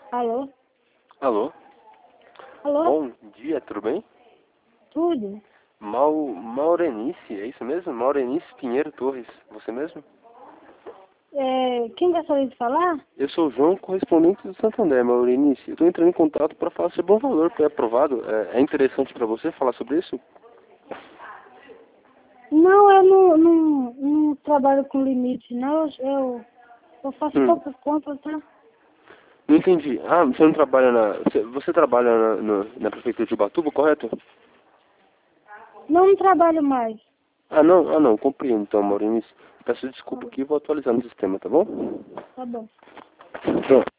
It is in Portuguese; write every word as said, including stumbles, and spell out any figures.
Alô? Alô? Alô? Bom dia, tudo bem? Tudo? Mau, Maurenice, é isso mesmo? Maurenice Pinheiro Torres, você mesmo? É, quem gostaria de falar? Eu sou o João, correspondente do Santander, Maurenice. Eu estou entrando em contato para falar sobre um valor que é aprovado. É, é interessante para você falar sobre isso? Não, eu não, não, não trabalho com limite, não. Eu, eu faço Hum, poucas compras, tá? não entendi. Ah, você não trabalha na... Você, você trabalha na, na, na prefeitura de Ubatuba, correto? Não, não trabalho mais. Ah, não? Ah, não. Compreendo, então, Maurenice. Peço desculpa aqui e vou atualizar no sistema, tá bom? Tá bom. Pronto.